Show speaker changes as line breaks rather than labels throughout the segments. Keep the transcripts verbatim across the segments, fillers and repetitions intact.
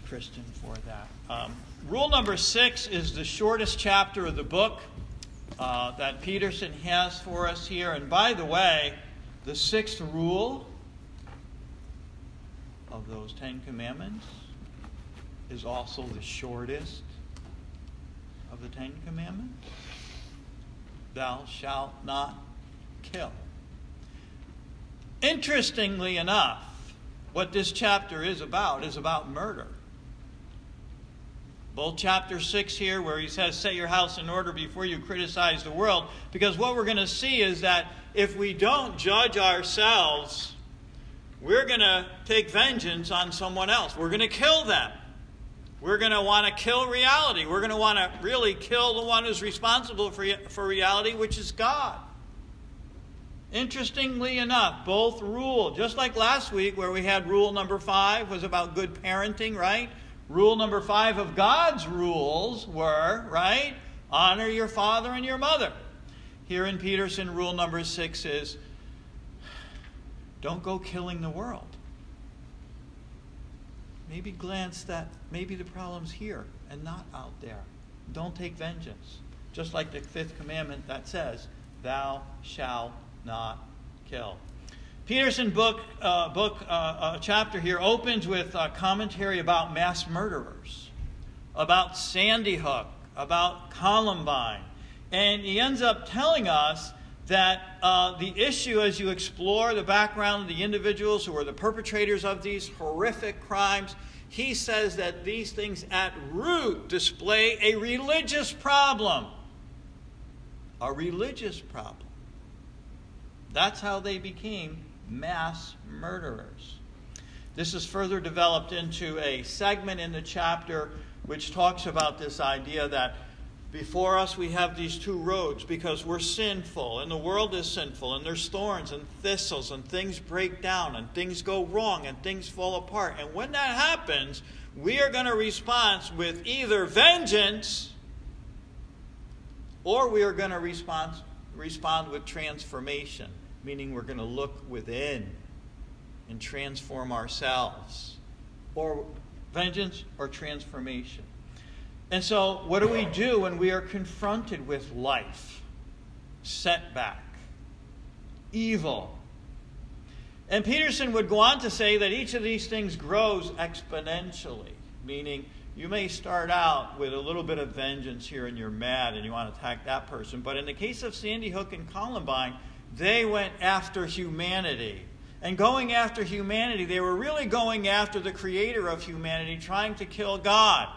Kristen, for that. Um, rule number six is the shortest chapter of the book uh, that Peterson has for us here. And by the way, the sixth rule of those Ten Commandments is also the shortest of the Ten Commandments. Thou shalt not kill. Interestingly enough, what this chapter is about is about murder. Both chapter six here, where he says, set your house in order before you criticize the world. Because what we're going to see is that if we don't judge ourselves, we're going to take vengeance on someone else. We're going to kill them. We're going to want to kill reality. We're going to want to really kill the one who's responsible for, for reality, which is God. Interestingly enough, both rule, just like last week where we had rule number five was about good parenting, right? Rule number five of God's rules were, right, honor your father and your mother. Here in Peterson, rule number six is don't go killing the world. Maybe glance that maybe the problem's here and not out there. Don't take vengeance. Just like the fifth commandment that says, thou shalt not kill. Peterson book uh, book uh, uh, chapter here opens with a commentary about mass murderers, about Sandy Hook, about Columbine, and he ends up telling us that uh, the issue, as you explore the background of the individuals who are the perpetrators of these horrific crimes, he says that these things at root display a religious problem. A religious problem. That's how they became mass murderers. This is further developed into a segment in the chapter which talks about this idea that before us we have these two roads because we're sinful and the world is sinful and there's thorns and thistles and things break down and things go wrong and things fall apart. And when that happens, we are going to respond with either vengeance or we are going to respond, respond with transformation, meaning we're going to look within and transform ourselves. Or vengeance or transformation. And so, what do we do when we are confronted with life, setback, evil? And Peterson would go on to say that each of these things grows exponentially, meaning you may start out with a little bit of vengeance here and you're mad and you want to attack that person. But in the case of Sandy Hook and Columbine, they went after humanity. And going after humanity, they were really going after the creator of humanity, trying to kill God.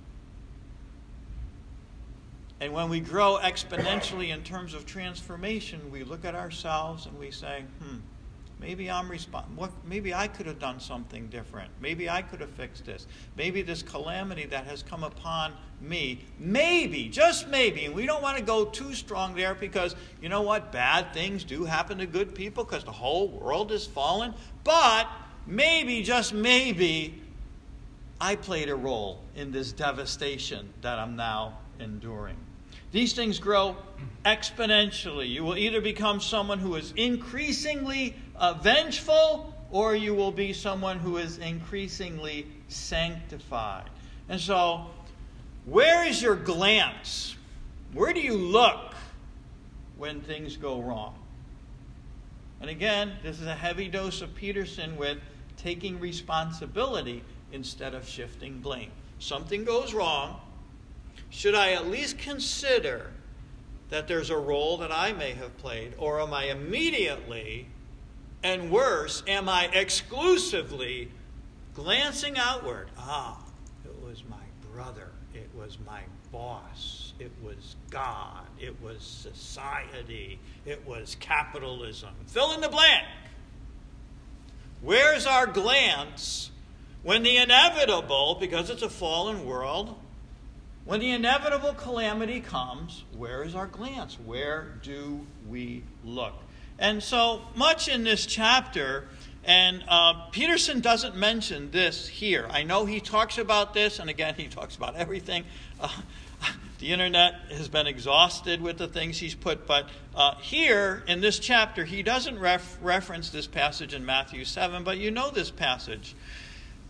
And when we grow exponentially in terms of transformation, we look at ourselves and we say, hmm, maybe I'm respons- what, maybe I could have done something different. Maybe I could have fixed this. Maybe this calamity that has come upon me, maybe, just maybe, and we don't want to go too strong there because, you know what, bad things do happen to good people because the whole world is fallen. But maybe, just maybe, I played a role in this devastation that I'm now enduring. These things grow exponentially. You will either become someone who is increasingly uh, vengeful, or you will be someone who is increasingly sanctified. And so, where is your glance? Where do you look when things go wrong? And again, this is a heavy dose of Peterson with taking responsibility instead of shifting blame. Something goes wrong. Should I at least consider that there's a role that I may have played? Or am I immediately, and worse, am I exclusively glancing outward? Ah, it was my brother. It was my boss. It was God. It was society. It was capitalism. Fill in the blank. Where's our glance when the inevitable, because it's a fallen world, when the inevitable calamity comes, where is our glance? Where do we look? And so much in this chapter, and uh, Peterson doesn't mention this here. I know he talks about this, and again, he talks about everything. Uh, the internet has been exhausted with the things he's put, but uh, here in this chapter, he doesn't ref- reference this passage in Matthew seven, but you know this passage.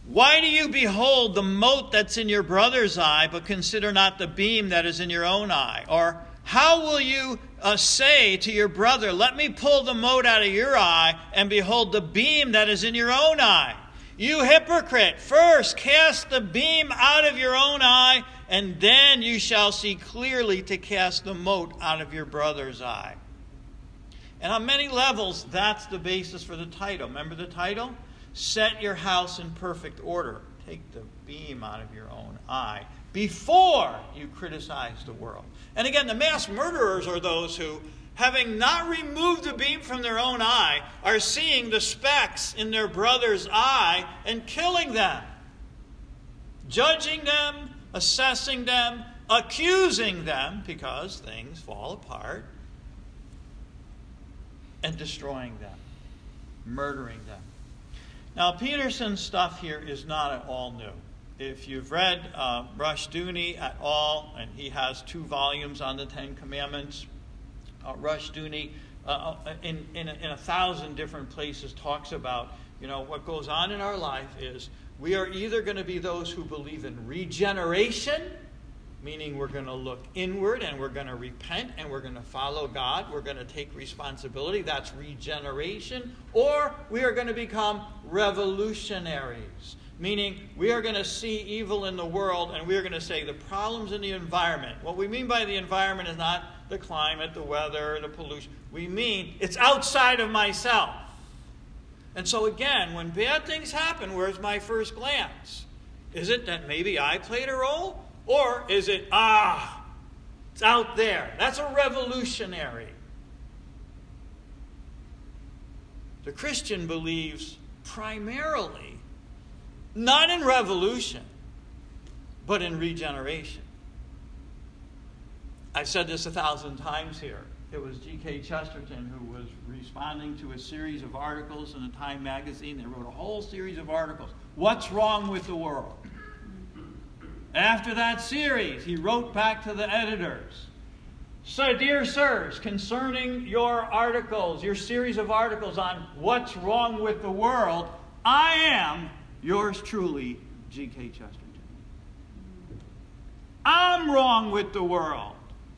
Why do you behold the mote that's in your brother's eye, but consider not the beam that is in your own eye? Or how will you uh, say to your brother, let me pull the mote out of your eye, and behold the beam that is in your own eye? You hypocrite, first cast the beam out of your own eye, and then you shall see clearly to cast the mote out of your brother's eye. And on many levels, that's the basis for the title. Remember the title? Set your house in perfect order. Take the beam out of your own eye before you criticize the world. And again, the mass murderers are those who, having not removed the beam from their own eye, are seeing the specks in their brother's eye and killing them, judging them, assessing them, accusing them because things fall apart, and destroying them, murdering them. Now, Peterson's stuff here is not at all new. If you've read uh, Rushdoony at all, and he has two volumes on the Ten Commandments, uh, Rushdoony uh, in, in, a, in a thousand different places talks about, you know, what goes on in our life is we are either going to be those who believe in regeneration, meaning we're going to look inward and we're going to repent and we're going to follow God. We're going to take responsibility. That's regeneration. Or we are going to become revolutionaries, meaning we are going to see evil in the world and we are going to say the problems in the environment. What we mean by the environment is not the climate, the weather, the pollution. We mean it's outside of myself. And so again, when bad things happen, where's my first glance? Is it that maybe I played a role? Or is it, ah, it's out there? That's a revolutionary. The Christian believes primarily not in revolution, but in regeneration. I've said this a thousand times here. It was G K Chesterton who was responding to a series of articles in the Time magazine. They wrote a whole series of articles. What's wrong with the world? After that series, he wrote back to the editors. So, dear sirs, concerning your articles, your series of articles on what's wrong with the world, I am yours truly, G K Chesterton. I'm wrong with the world.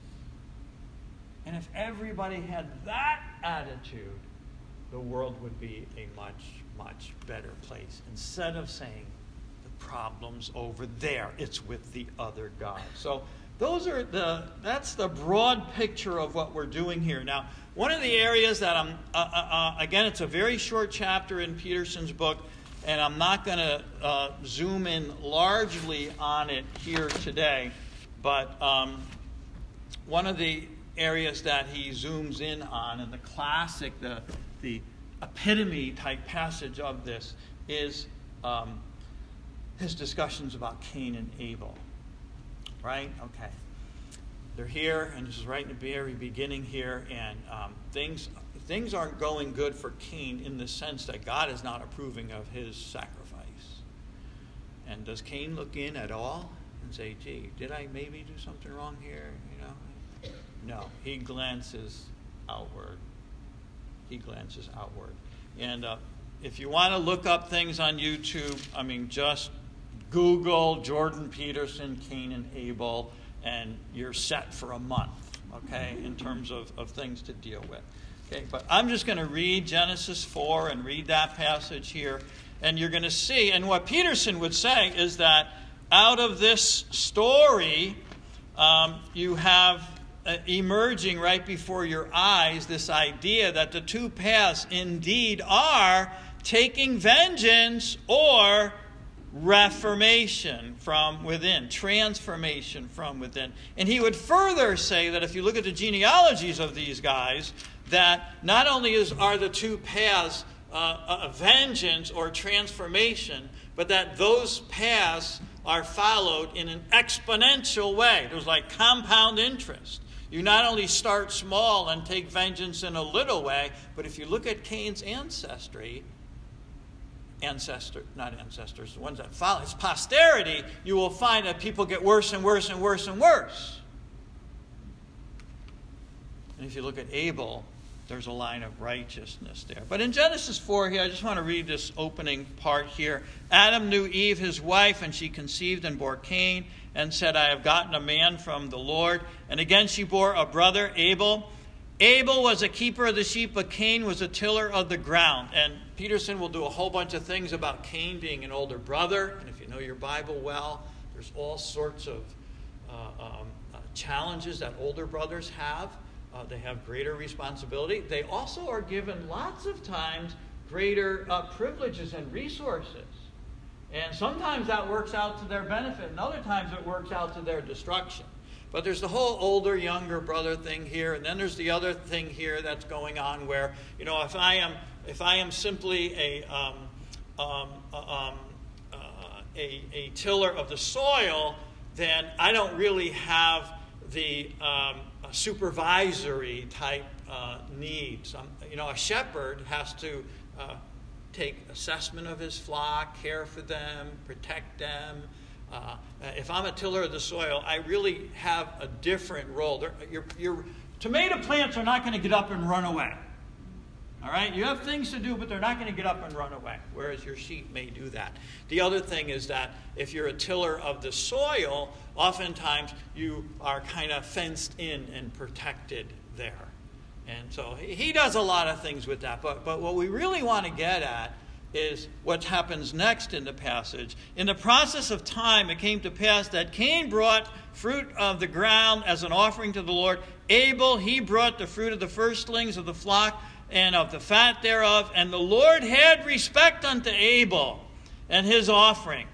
And if everybody had that attitude, the world would be a much, much better place. Instead of saying, problems over there, it's with the other God. So those are the that's the broad picture of what we're doing here. Now, one of the areas that I'm uh, uh, again, it's a very short chapter in Peterson's book, and I'm not going to uh, zoom in largely on it here today, but um, one of the areas that he zooms in on, and the classic, the the epitome type passage of this is um, his discussions about Cain and Abel. Right? Okay. They're here, and this is right in the very beginning here, and um, things things aren't going good for Cain in the sense that God is not approving of his sacrifice. And does Cain look in at all and say, gee, did I maybe do something wrong here? You know? No. He glances outward. He glances outward. And uh, if you want to look up things on YouTube, I mean, just Google Jordan Peterson, Cain and Abel, and you're set for a month, okay, in terms of, of things to deal with. Okay, but I'm just going to read Genesis four and read that passage here, and you're going to see, and what Peterson would say is that out of this story, um, you have uh, emerging right before your eyes this idea that the two paths indeed are taking vengeance or reformation from within, transformation from within. And he would further say that if you look at the genealogies of these guys, that not only is are the two paths uh, a vengeance or transformation, but that those paths are followed in an exponential way. There's like compound interest. You not only start small and take vengeance in a little way, but if you look at Cain's ancestry, ancestor, not ancestors, the ones that follow, it's posterity, you will find that people get worse and worse and worse and worse. And if you look at Abel, there's a line of righteousness there. But in Genesis four here, I just want to read this opening part here. Adam knew Eve, his wife, and she conceived and bore Cain, and said, I have gotten a man from the Lord. And again she bore a brother, Abel. Abel was a keeper of the sheep, but Cain was a tiller of the ground. And Peterson will do a whole bunch of things about Cain being an older brother. And if you know your Bible well, there's all sorts of uh, um, uh, challenges that older brothers have. Uh, they have greater responsibility. They also are given lots of times greater uh, privileges and resources. And sometimes that works out to their benefit, and other times it works out to their destruction. But there's the whole older, younger brother thing here, and then there's the other thing here that's going on where, you know, if I am if I am simply a um, um, um, uh, a, a tiller of the soil, then I don't really have the um, supervisory type uh, needs. Um, you know, a shepherd has to uh, take assessment of his flock, care for them, protect them. Uh, if I'm a tiller of the soil, I really have a different role. They're, your, your tomato plants are not going to get up and run away. All right? You have things to do, but they're not going to get up and run away, whereas your sheep may do that. The other thing is that if you're a tiller of the soil, oftentimes you are kind of fenced in and protected there. And so he does a lot of things with that. But, but what we really want to get at is what happens next in the passage. In the process of time, it came to pass that Cain brought fruit of the ground as an offering to the Lord. Abel, he brought the fruit of the firstlings of the flock and of the fat thereof. And the Lord had respect unto Abel and his offering.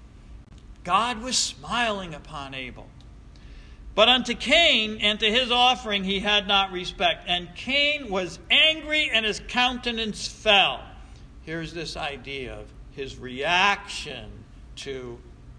God was smiling upon Abel. But unto Cain and to his offering he had not respect. And Cain was angry, and his countenance fell. Here's this idea of his reaction to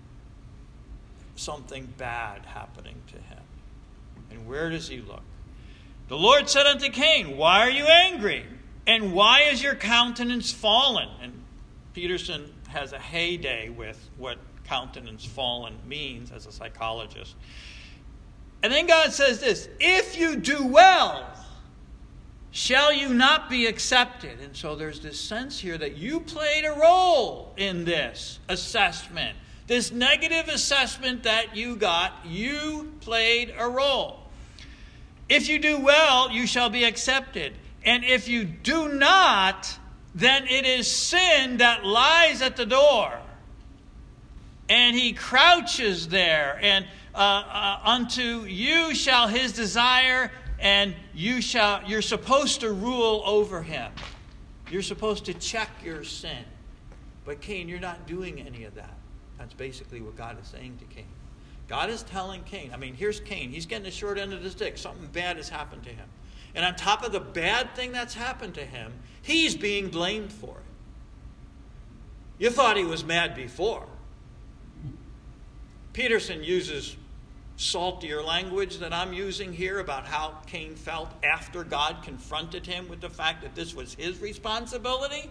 something bad happening to him. And where does he look? The Lord said unto Cain, why are you angry? And why is your countenance fallen? And Peterson has a heyday with what countenance fallen means as a psychologist. And then God says this, if you do well, shall you not be accepted? And so there's this sense here that you played a role in this assessment. This negative assessment that you got, you played a role. If you do well, you shall be accepted. And if you do not, then it is sin that lies at the door. And he crouches there, and uh, uh, unto you shall his desire, and you shall, you're supposed to rule over him. You're supposed to check your sin. But Cain, you're not doing any of that. That's basically what God is saying to Cain. God is telling Cain, I mean, here's Cain. He's getting the short end of the stick. Something bad has happened to him. And on top of the bad thing that's happened to him, he's being blamed for it. You thought he was mad before. Peterson uses saltier language that I'm using here about how Cain felt after God confronted him with the fact that this was his responsibility.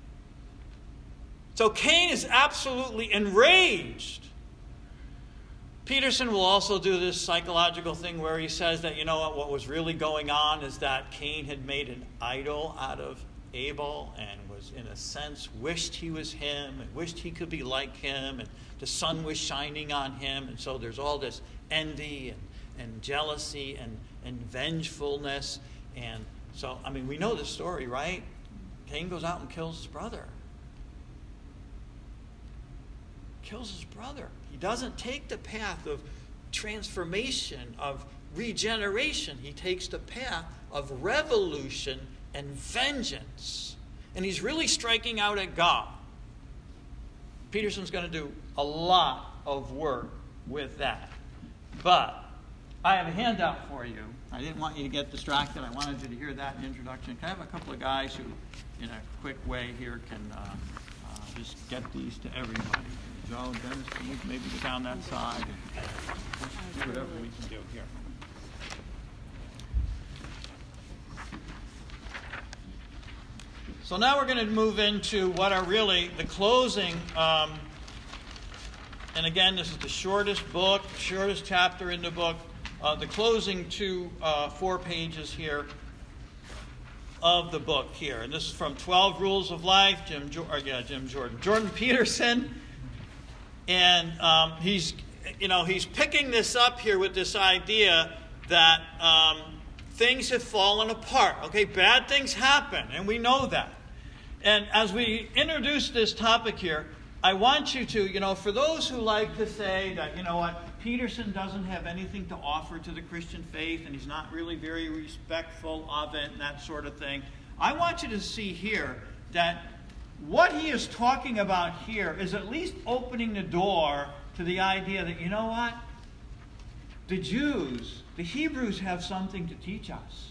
So Cain is absolutely enraged. Peterson will also do this psychological thing where he says that, you know what, what was really going on is that Cain had made an idol out of Abel and was, in a sense, wished he was him and wished he could be like him, and the sun was shining on him. And so there's all this envy and, and jealousy and, and vengefulness. And so, I mean, we know the story, right? Cain goes out and kills his brother. Kills his brother. He doesn't take the path of transformation, of regeneration. He takes the path of revolution and vengeance. And he's really striking out at God. Peterson's going to do a lot of work with that. But I have a handout for you. I didn't want you to get distracted. I wanted you to hear that in introduction. Can I have a couple of guys who, in a quick way here, can uh, uh, just get these to everybody? Joe, Dennis, can we maybe go down that side and do whatever we can do here. So now we're going to move into what are really the closing. Um, and again, this is the shortest book, shortest chapter in the book. Uh, the closing two, uh, four pages here. of the book here. And this is from twelve Rules of Life, Jim, jo- or, yeah, Jim Jordan. Jordan Peterson. And um, he's, you know, he's picking this up here with this idea that um, things have fallen apart. Okay, bad things happen, and we know that. And as we introduce this topic here, I want you to, you know, for those who like to say that, you know what, Peterson doesn't have anything to offer to the Christian faith and he's not really very respectful of it and that sort of thing, I want you to see here that what he is talking about here is at least opening the door to the idea that, you know what, the Jews, the Hebrews have something to teach us.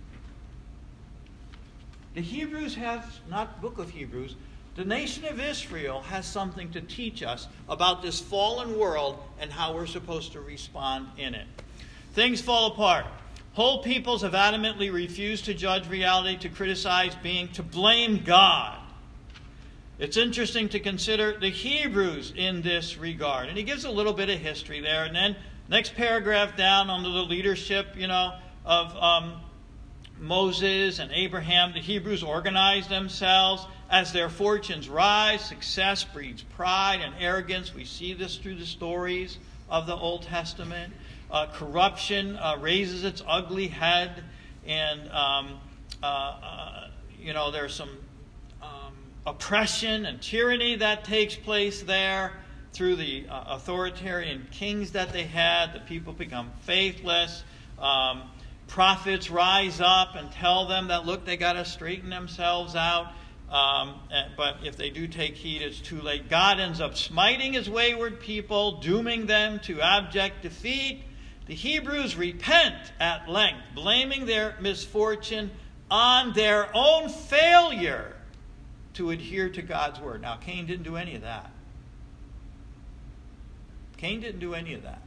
The Hebrews have, not book of Hebrews, the nation of Israel has something to teach us about this fallen world and how we're supposed to respond in it. Things fall apart. Whole peoples have adamantly refused to judge reality, to criticize being, to blame God. It's interesting to consider the Hebrews in this regard. And he gives a little bit of history there. And then next paragraph down under the leadership, you know, of um, Moses and Abraham, the Hebrews organized themselves. As their fortunes rise, success breeds pride and arrogance. We see this through the stories of the Old Testament. Uh, corruption uh, raises its ugly head. And, um, uh, uh, you know, there's some um, oppression and tyranny that takes place there through the uh, authoritarian kings that they had. The people become faithless. Um, prophets rise up and tell them that, look, they got to straighten themselves out. Um, but if they do take heed, it's too late. God ends up smiting his wayward people, dooming them to abject defeat. The Hebrews repent at length, blaming their misfortune on their own failure to adhere to God's word. Now, Cain didn't do any of that. Cain didn't do any of that.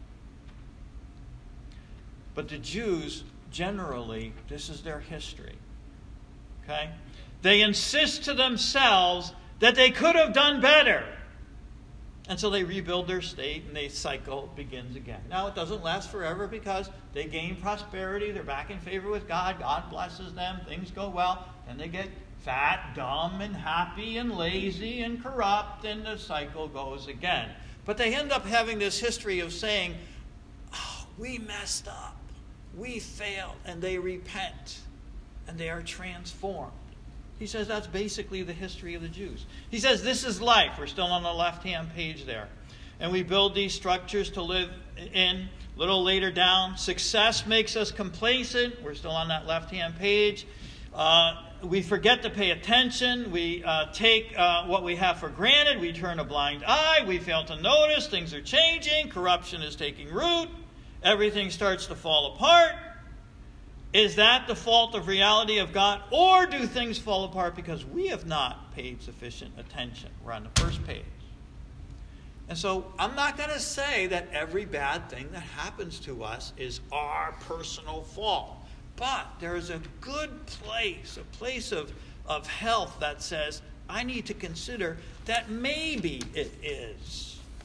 But the Jews, generally, this is their history. Okay? They insist to themselves that they could have done better. And so they rebuild their state and the cycle begins again. Now, it doesn't last forever because they gain prosperity. They're back in favor with God. God blesses them. Things go well. And they get fat, dumb, and happy, and lazy, and corrupt, and the cycle goes again. But they end up having this history of saying, oh, we messed up. We failed. And they repent. And they are transformed. He says that's basically the history of the Jews. He says this is life. We're still on the left-hand page there. And we build these structures to live in. A little later down, success makes us complacent. We're still on that left-hand page. Uh, we forget to pay attention. We uh, take uh, what we have for granted. We turn a blind eye. We fail to notice. Things are changing. Corruption is taking root. Everything starts to fall apart. Is that the fault of reality of God? Or do things fall apart because we have not paid sufficient attention? We're on the first page. And so I'm not going to say that every bad thing that happens to us is our personal fault. But there is a good place, a place of, of health that says, I need to consider that maybe it is.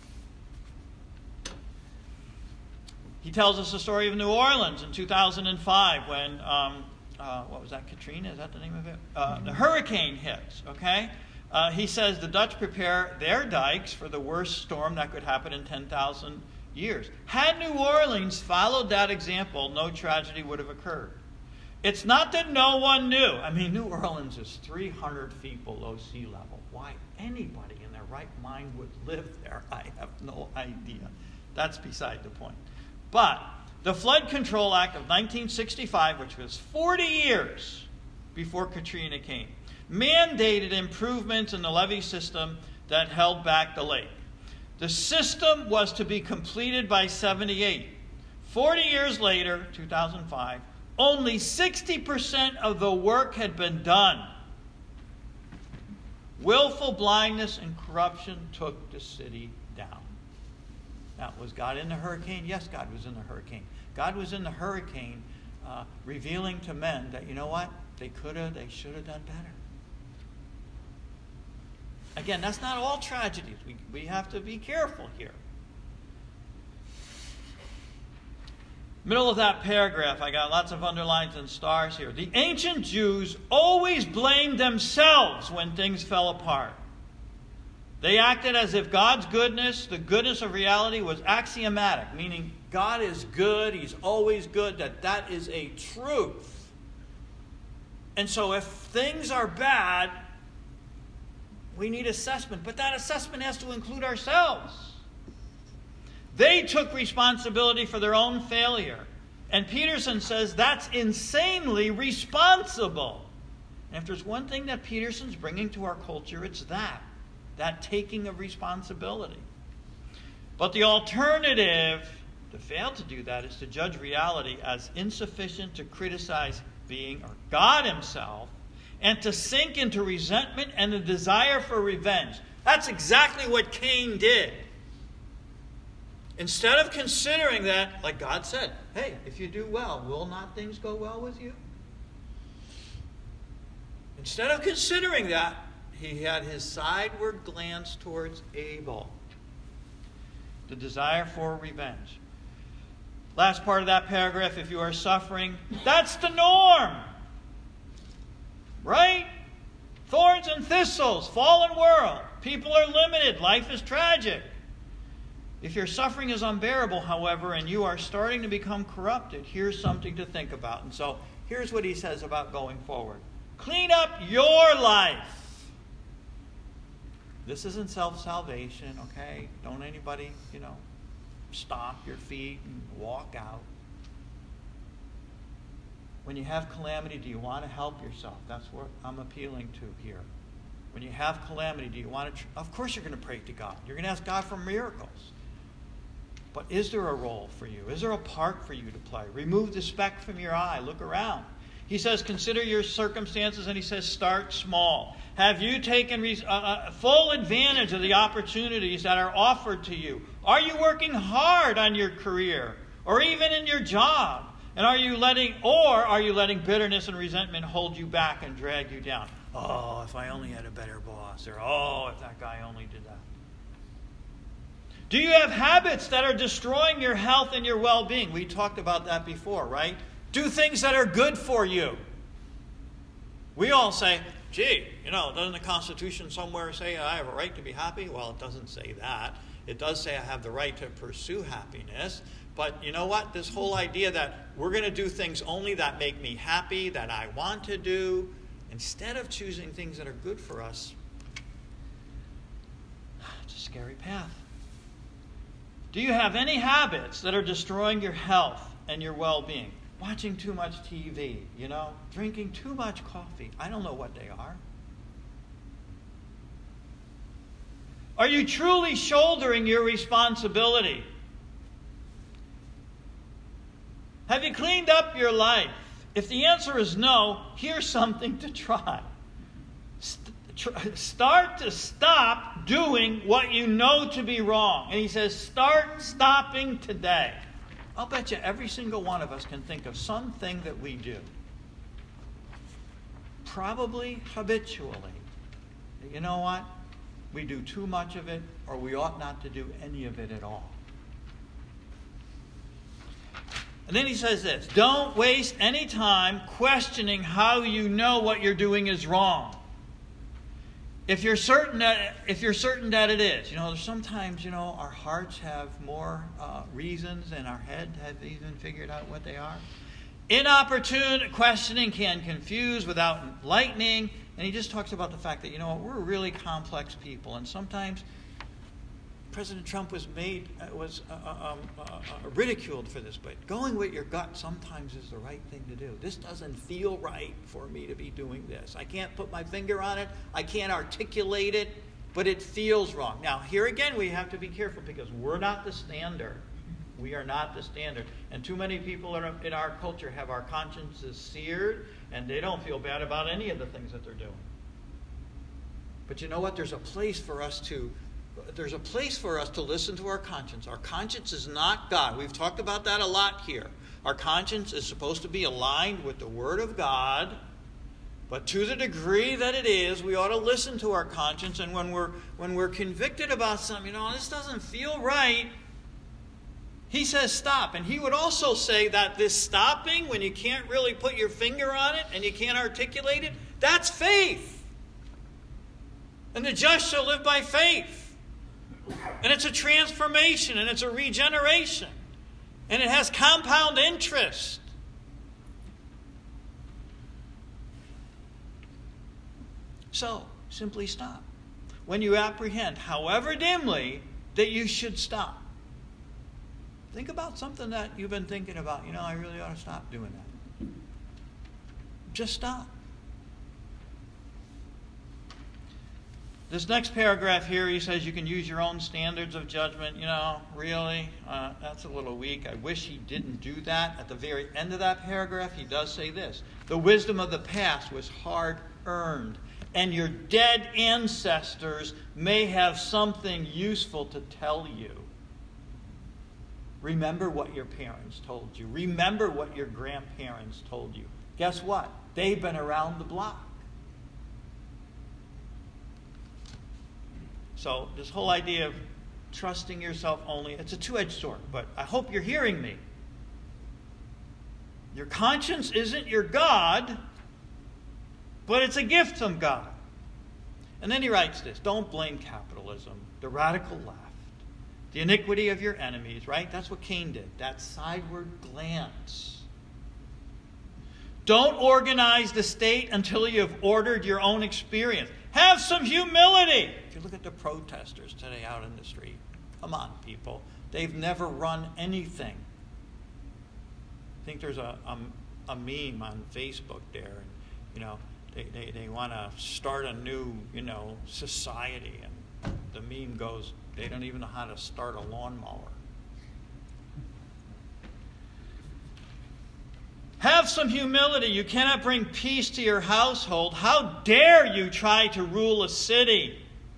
He tells us the story of New Orleans in two thousand five when, um, uh, what was that, Katrina? Is that the name of it? Uh, the hurricane hits, okay? Uh, he says the Dutch prepare their dikes for the worst storm that could happen in ten thousand years. Had New Orleans followed that example, no tragedy would have occurred. It's not that no one knew. I mean, New Orleans is three hundred feet below sea level. Why anybody in their right mind would live there, I have no idea. That's beside the point. But the Flood Control Act of nineteen sixty-five, which was forty years before Katrina came, mandated improvements in the levee system that held back the lake. The system was to be completed by seventy-eight. forty years later, two thousand five, only sixty percent of the work had been done. Willful blindness and corruption took the city down. Now, was God in the hurricane? Yes, God was in the hurricane. God was in the hurricane uh, revealing to men that, you know what? They could have, they should have done better. Again, that's not all tragedies. We, we have to be careful here. Middle of that paragraph, I got lots of underlines and stars here. The ancient Jews always blamed themselves when things fell apart. They acted as if God's goodness, the goodness of reality, was axiomatic, meaning God is good, He's always good, that that is a truth. And so if things are bad, we need assessment. But that assessment has to include ourselves. They took responsibility for their own failure. And Peterson says that's insanely responsible. And if there's one thing that Peterson's bringing to our culture, it's that. That taking of responsibility. But the alternative to fail to do that is to judge reality as insufficient to criticize being or God Himself, and to sink into resentment and the desire for revenge. That's exactly what Cain did. Instead of considering that, like God said, hey, if you do well, will not things go well with you? Instead of considering that, he had his sideward glance towards Abel. The desire for revenge. Last part of that paragraph, if you are suffering, that's the norm. Right? Thorns and thistles, fallen world. People are limited. Life is tragic. If your suffering is unbearable, however, and you are starting to become corrupted, here's something to think about. And so here's what he says about going forward. Clean up your life. This isn't self-salvation, okay? Don't anybody, you know, stomp your feet and walk out. When you have calamity, do you want to help yourself? That's what I'm appealing to here. When you have calamity, do you want to... Tr- of course you're going to pray to God. You're going to ask God for miracles. But is there a role for you? Is there a part for you to play? Remove the speck from your eye. Look around. He says, consider your circumstances, and he says, start small. Have you taken re- uh, uh, full advantage of the opportunities that are offered to you? Are you working hard on your career or even in your job? And are you letting, or are you letting bitterness and resentment hold you back and drag you down? Oh, if I only had a better boss, or oh, if that guy only did that. Do you have habits that are destroying your health and your well-being? We talked about that before, right? Do things that are good for you. We all say, gee, you know, doesn't the Constitution somewhere say I have a right to be happy? Well, it doesn't say that. It does say I have the right to pursue happiness. But you know what? This whole idea that we're going to do things only that make me happy, that I want to do, instead of choosing things that are good for us, it's a scary path. Do you have any habits that are destroying your health and your well-being? Watching too much T V, you know, drinking too much coffee. I don't know what they are. Are you truly shouldering your responsibility? Have you cleaned up your life? If the answer is no, here's something to try. St- tr- start to stop doing what you know to be wrong. And he says, start stopping today. I'll bet you every single one of us can think of something that we do, probably habitually. You know what? We do too much of it, or we ought not to do any of it at all. And then he says this, don't waste any time questioning how you know what you're doing is wrong. If you're certain that if you're certain that it is, you know, sometimes, you know, our hearts have more uh, reasons and our head has even figured out what they are. Inopportune questioning can confuse without enlightening. And he just talks about the fact that, you know, we're really complex people, and sometimes President Trump was made uh, was uh, um, uh, uh, ridiculed for this, but going with your gut sometimes is the right thing to do. This doesn't feel right for me to be doing this. I can't put my finger on it. I can't articulate it, but it feels wrong. Now, here again, we have to be careful because we're not the standard. We are not the standard. And too many people in our culture have our consciences seared, and they don't feel bad about any of the things that they're doing. But you know what? There's a place for us to There's a place for us to listen to our conscience. Our conscience is not God. We've talked about that a lot here. Our conscience is supposed to be aligned with the Word of God, but to the degree that it is, we ought to listen to our conscience. And when we're when we're convicted about something, you know, this doesn't feel right, He says stop. And he would also say that this stopping, when you can't really put your finger on it and you can't articulate it, that's faith. And the just shall live by faith. And it's a transformation and it's a regeneration. And it has compound interest. So, simply stop. When you apprehend, however dimly, that you should stop. Think about something that you've been thinking about. You know, I really ought to stop doing that. Just stop. This next paragraph here, he says you can use your own standards of judgment. You know, really? Uh, that's a little weak. I wish he didn't do that. At the very end of that paragraph, he does say this. The wisdom of the past was hard-earned, and your dead ancestors may have something useful to tell you. Remember what your parents told you. Remember what your grandparents told you. Guess what? They've been around the block. So this whole idea of trusting yourself only, it's a two-edged sword, but I hope you're hearing me. Your conscience isn't your God, but it's a gift from God. And then he writes this, don't blame capitalism, the radical left, the iniquity of your enemies, right? That's what Cain did, that sideward glance. Don't organize the state until you have ordered your own experience. Have some humility. If you look at the protesters today out in the street, come on, people. They've never run anything. I think there's a, a, a meme on Facebook there. And, you know, they, they, they want to start a new, you know, society. And the meme goes, they don't even know how to start a lawnmower. Have some humility. You cannot bring peace to your household. How dare you try to rule a city?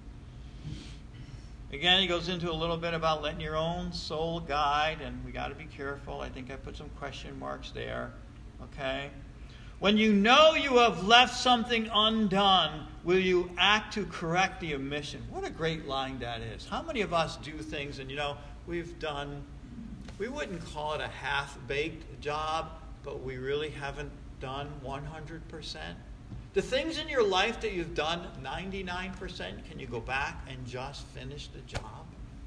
Again, he goes into a little bit about letting your own soul guide, and we got to be careful. I think I put some question marks there. Okay? When you know you have left something undone, will you act to correct the omission? What a great line that is. How many of us do things and, you know, we've done, we wouldn't call it a half-baked job, but we really haven't done one hundred percent. The things in your life that you've done ninety-nine percent, can you go back and just finish the job?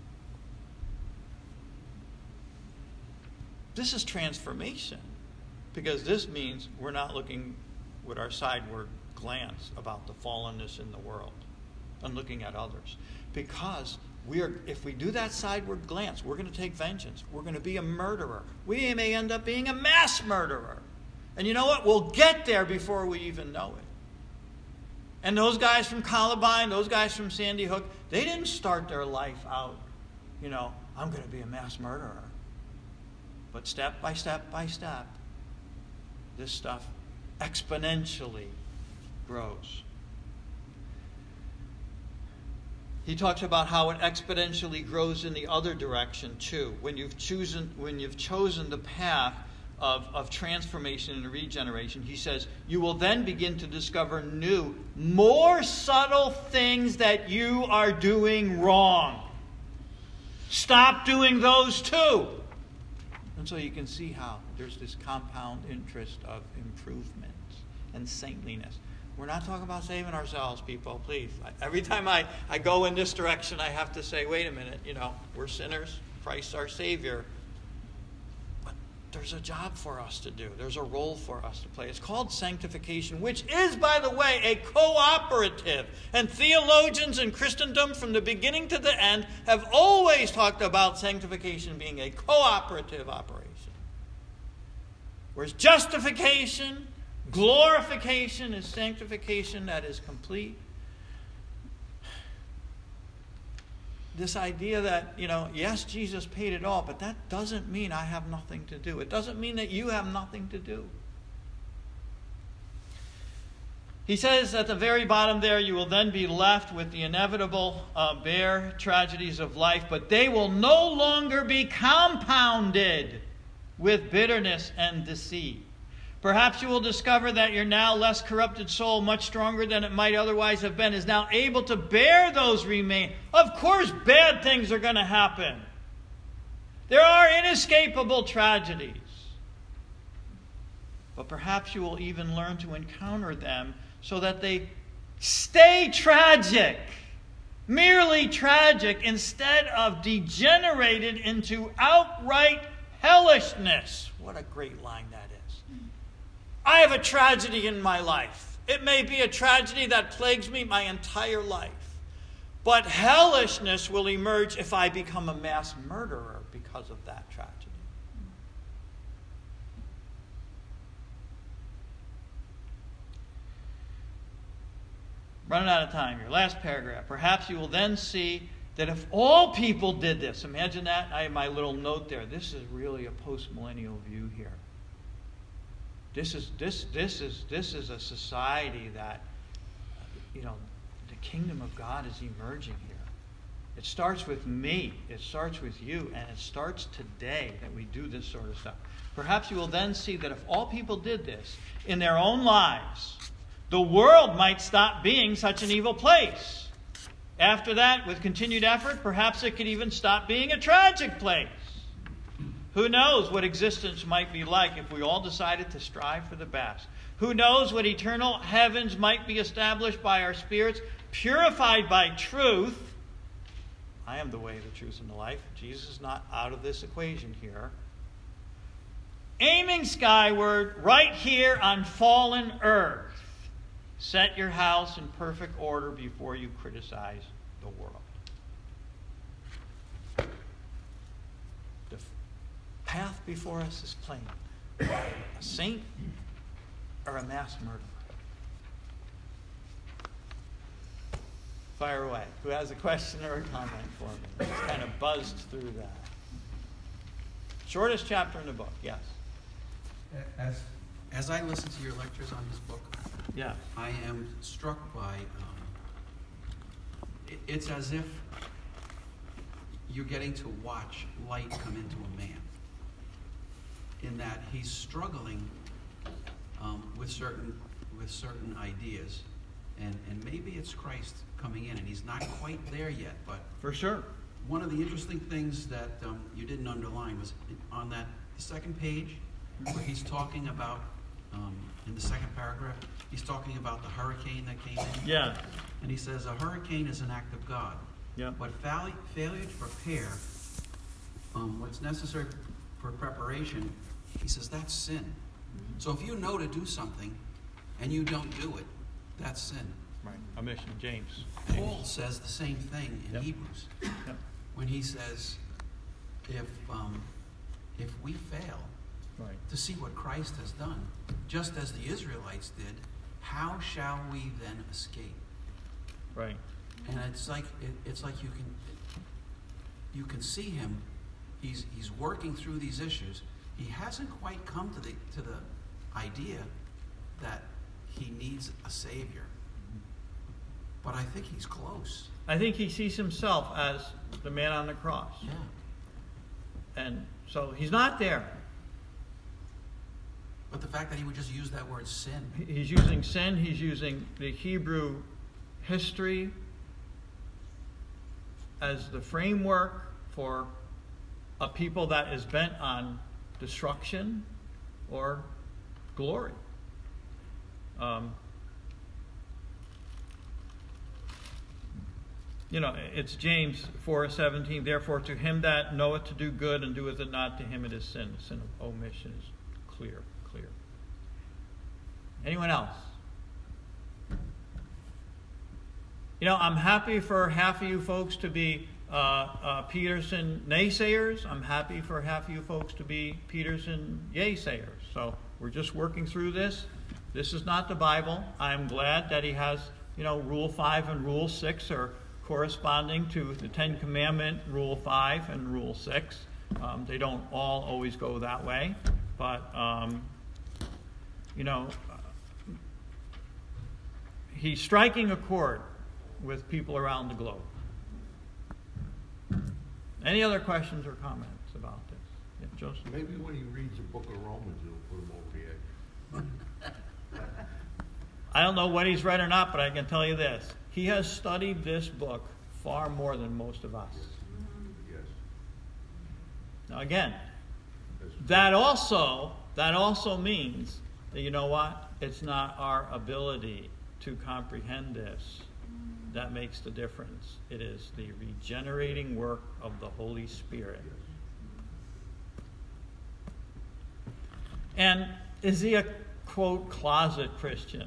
This is transformation, because this means we're not looking with our sideward glance about the fallenness in the world and looking at others. Because we are, if we do that sideward glance, we're going to take vengeance. We're going to be a murderer. We may end up being a mass murderer. And you know what? We'll get there before we even know it. And those guys from Columbine, those guys from Sandy Hook, they didn't start their life out, you know, I'm going to be a mass murderer. But step by step by step, this stuff exponentially grows. He talks about how it exponentially grows in the other direction too. When you've chosen, when you've chosen the path of, of transformation and regeneration, he says, you will then begin to discover new, more subtle things that you are doing wrong. Stop doing those too. And so you can see how there's this compound interest of improvement and saintliness. We're not talking about saving ourselves, people, please. Every time I, I go in this direction, I have to say, wait a minute, you know, we're sinners. Christ's our Savior. But there's a job for us to do. There's a role for us to play. It's called sanctification, which is, by the way, a cooperative. And theologians in Christendom from the beginning to the end have always talked about sanctification being a cooperative operation. Whereas justification, glorification, is sanctification that is complete. This idea that, you know, yes, Jesus paid it all, but that doesn't mean I have nothing to do. It doesn't mean that you have nothing to do. He says at the very bottom there, you will then be left with the inevitable uh, bare tragedies of life, but they will no longer be compounded with bitterness and deceit. Perhaps you will discover that your now less corrupted soul, much stronger than it might otherwise have been, is now able to bear those remain. Of course, bad things are going to happen. There are inescapable tragedies. But perhaps you will even learn to encounter them so that they stay tragic, merely tragic, instead of degenerated into outright hellishness. What a great line that is. I have a tragedy in my life. It may be a tragedy that plagues me my entire life. But hellishness will emerge if I become a mass murderer because of that tragedy. Running out of time here. Last paragraph. Perhaps you will then see that if all people did this, imagine that. I have my little note there. This is really a post-millennial view here. This is this this is this is a society that, you know, the kingdom of God is emerging here. It starts with me. It starts with you, and it starts today that we do this sort of stuff. Perhaps you will then see that if all people did this in their own lives, the world might stop being such an evil place. After that, with continued effort, perhaps it could even stop being a tragic place. Who knows what existence might be like if we all decided to strive for the best? Who knows what eternal heavens might be established by our spirits, purified by truth? I am the way, the truth, and the life. Jesus is not out of this equation here. Aiming skyward, right here on fallen earth. Set your house in perfect order before you criticize the world. The path before us is plain. A saint or a mass murderer. Fire away. Who has a question or a comment for me? Just kind of buzzed through that. Shortest chapter in the book, yes.
As, as I listen to your lectures on this book,
yeah,
I am struck by, um, it, it's as if you're getting to watch light come into a man. In that he's struggling um, with certain with certain ideas, and, and maybe it's Christ coming in, and he's not quite there yet. But
for sure,
one of the interesting things that um, you didn't underline was on that the second page, where he's talking about um, in the second paragraph, he's talking about the hurricane that came in.
Yeah,
and he says a hurricane is an act of God.
Yeah,
but failure failure to prepare um, what's necessary for preparation, he says that's sin. Mm-hmm. So if you know to do something and you don't do it, that's sin.
Right. Omission. James.
Paul
James.
says the same thing in
yep.
Hebrews
yep.
when he says, if um, if we fail
right.
to see what Christ has done, just as the Israelites did, how shall we then escape?
Right.
And it's like it, it's like you can you can see him. He's he's working through these issues. He hasn't quite come to the to the idea that he needs a savior, but I think he's close.
I think he sees himself as the man on the cross.
Yeah.
And so he's not there.
But the fact that he would just use that word sin.
He's using sin. He's using the Hebrew history as the framework for a people that is bent on destruction or glory. Um, you know, it's James four seventeen. Therefore, to him that knoweth to do good and doeth it not, to him it is sin. The sin of omission is clear, clear. Anyone else? You know, I'm happy for half of you folks to be uh, uh, Peterson naysayers. I'm happy for half of you folks to be Peterson yay-sayers. So we're just working through this. This is not the Bible. I'm glad that he has, you know, Rule five and Rule six are corresponding to the Ten Commandment, Rule five and Rule six. Um, they don't all always go that way. But, um, you know, he's striking a chord with people around the globe. Any other questions or comments about this? Yeah, Joseph?
Maybe when he reads the book of Romans, it'll put him over the edge.
I don't know what he's read or not, but I can tell you this. He has studied this book far more than most of us.
Yes.
Now again, that also, that also means that, you know what? It's not our ability to comprehend this that makes the difference. It is the regenerating work of the Holy Spirit. And is he a, quote, closet Christian?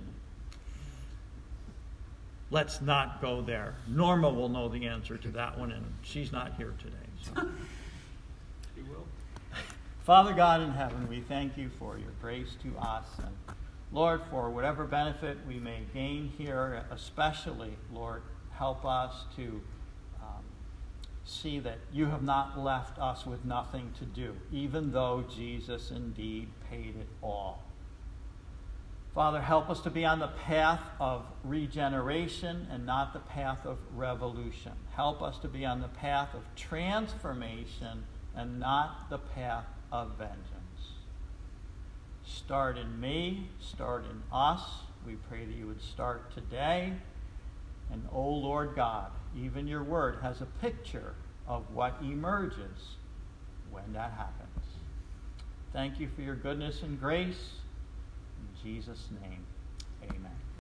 Let's not go there. Norma will know the answer to that one, and she's not here today. So.
He will.
Father God in heaven, we thank you for your grace to us. And Lord, for whatever benefit we may gain here, especially, Lord, help us to um, see that you have not left us with nothing to do, even though Jesus indeed paid it all. Father, help us to be on the path of regeneration and not the path of revolution. Help us to be on the path of transformation and not the path of vengeance. Start in me, start in us. We pray that you would start today. And, oh Lord God, even your word has a picture of what emerges when that happens. Thank you for your goodness and grace. In Jesus' name, amen.